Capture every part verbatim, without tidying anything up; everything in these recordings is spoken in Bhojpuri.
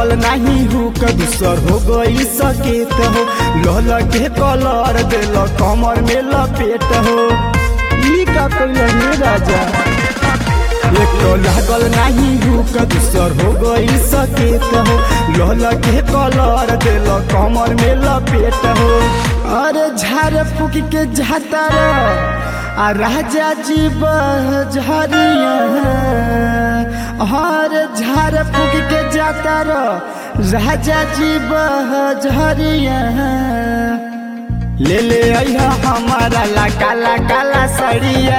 लागल नहीं हुक दूसर हो गई सकेत हो लहल के कलर दिल कमर में लपेट हो ई का कइले राजा एक तो लागल नहीं हुक दूसर हो गई सकेत हो लहल के कलर दिल कमर में लपेट हो अरे झाड़ फूक के जाता आ राजा जी बहरिया हर झाड़ फूक के जाता राजा जी बहरिया ले ले आइहा हमारा ला काला काला सड़िया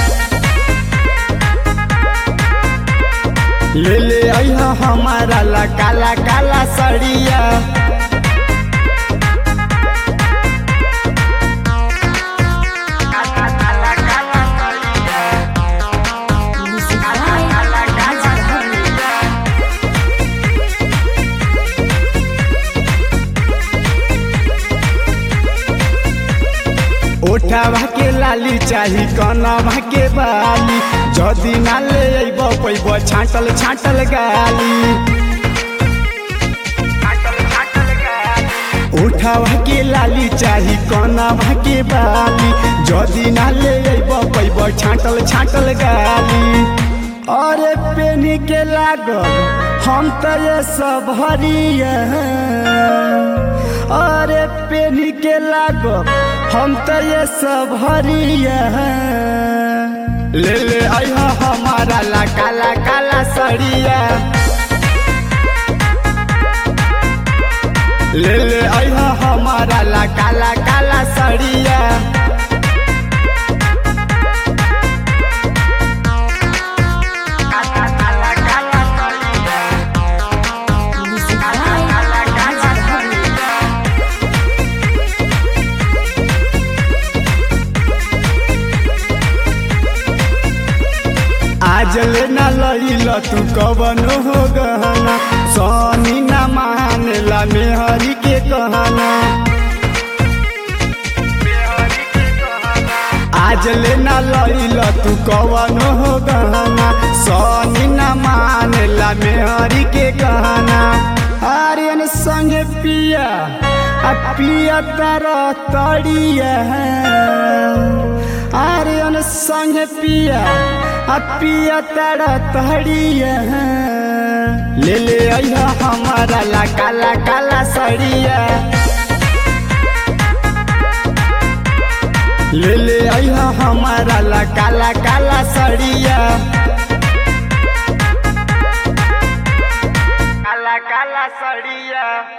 ले ले आइहा हमारा ला काला काला सड़िया ओठावा के लाली चाही कनवा के बाली जदी ना ले अइब पैब छाटल छाटल गाली ओठावा के लाली चाही कनवा के बाली जदी ना ले अइब पैब छाटल छाटल गाली अरे पेनी के लागल हम तो ये सब हरिया अरे पेनी के लागल हम तो ये सब हरिया ले ले आइहा हमारा ला काला काला सड़िया ले ले आइहा हमारा ला काला काला सड़िया आज ले ना लइल तू कवन हो गहना सोनी ना मानेला मेहरी के कहना आज ले ना लइल तू कवन हो गहना सोनी ना मानेला मेहरी के कहना आर्यन संगे पिया आ पिया तारा तड़िया आर्यन संगे पिया पिया तारा तड़िया ले ले आइहा हमारा ला काला काला सड़िया ले ले आइहा हमारा ला काला काला सड़िया काला काला सड़िया।